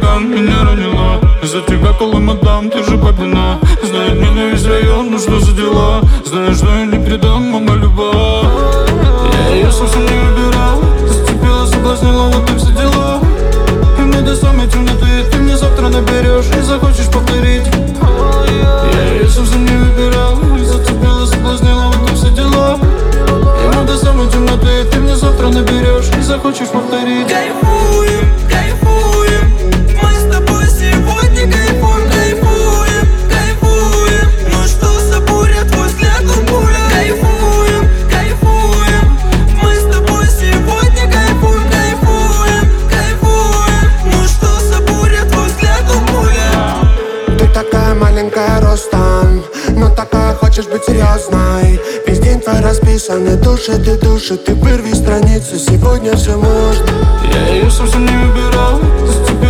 ураган меня ранила. Из-за тебя, кола мадам, ты же бабина. Знает меня весь район, ну что за дела? Знаешь, что я не предам, мама любовь. Я ее совсем не выбирал. Зацепила, соблазнила, вот и все дела. И мне до самой темноты ты мне завтра наберешь и захочешь повторить. Я ее совсем не выбирал. Зацепила, соблазнила, вот и все дела. И мне до самой темноты ты мне завтра наберешь и захочешь повторить. Кайфуем, кайфуем, мы с тобой сегодня кайфуем, кайфуем, кайфуем. Ну что за буря, твой взгляд у пуля. Кайфуем, кайфуем, мы с тобой сегодня кайфуем, кайфуем, кайфуем. Ну что за буря, твой взгляд у пуля. Ты такая маленькая ростом, но такая хочешь быть серьезной. Весь день твой расписанный, души, ты вырви страницу, сегодня все можно. Я ее совсем не выбирал.